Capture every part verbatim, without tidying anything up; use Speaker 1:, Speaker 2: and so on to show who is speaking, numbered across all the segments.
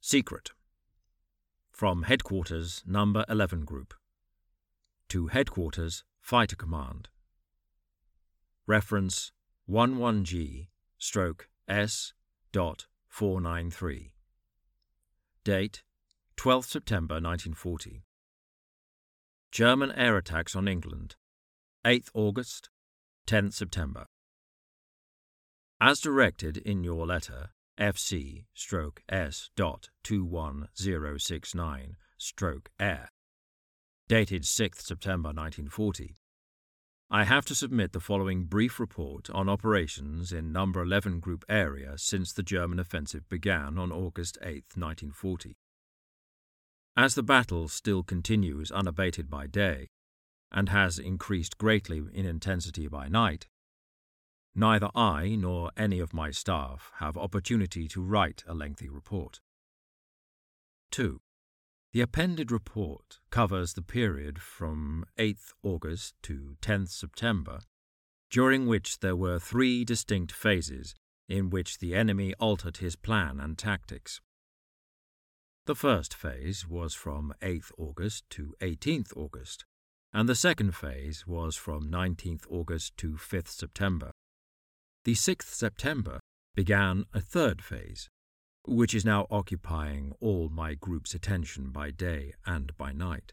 Speaker 1: Secret. From Headquarters Number eleven Group to Headquarters Fighter Command. Reference eleven G stroke S dot four nine three. Date twelfth September nineteen forty. German air attacks on England, eighth August, tenth September. As directed in your letter F C stroke S dot two one zero six nine stroke air, dated sixth September nineteen forty, I have to submit the following brief report on operations in Number eleven Group area since the German offensive began on August eighth, nineteen forty. As the battle still continues unabated by day, and has increased greatly in intensity by night, neither I nor any of my staff have opportunity to write a lengthy report. two. The appended report covers the period from eighth August to tenth September, during which there were three distinct phases in which the enemy altered his plan and tactics. The first phase was from eighth August to eighteenth August, and the second phase was from nineteenth August to fifth September. The sixth September began a third phase, which is now occupying all my group's attention by day and by night.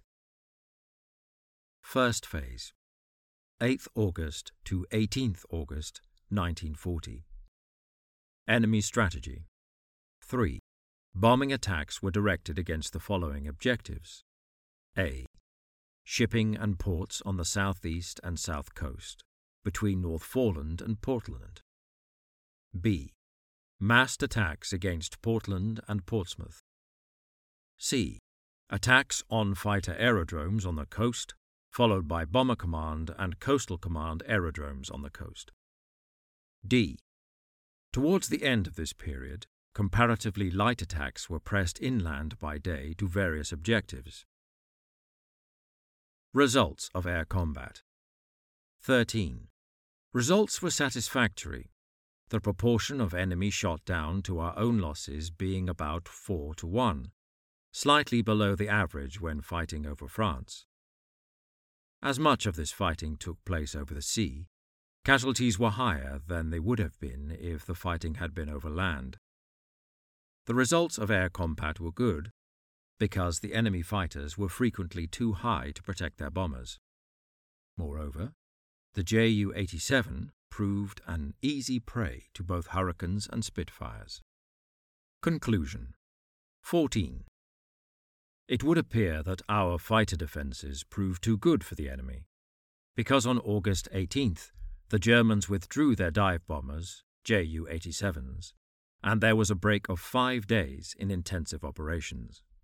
Speaker 1: First phase, eighth August to eighteenth August, nineteen forty. Enemy strategy. three. Bombing attacks were directed against the following objectives. A. Shipping and ports on the southeast and south coast, between North Foreland and Portland. B. Massed attacks against Portland and Portsmouth. C. Attacks on fighter aerodromes on the coast, followed by Bomber Command and Coastal Command aerodromes on the coast. D. Towards the end of this period, comparatively light attacks were pressed inland by day to various objectives. Results of air combat. thirteen. Results were satisfactory, the proportion of enemy shot down to our own losses being about four to one, slightly below the average when fighting over France. As much of this fighting took place over the sea, casualties were higher than they would have been if the fighting had been over land. The results of air combat were good, because the enemy fighters were frequently too high to protect their bombers. Moreover, the J U eighty-seven proved an easy prey to both Hurricanes and Spitfires. Conclusion. fourteen. It would appear that our fighter defences proved too good for the enemy, because on August eighteenth the Germans withdrew their dive bombers, J U eighty-sevens, and there was a break of five days in intensive operations.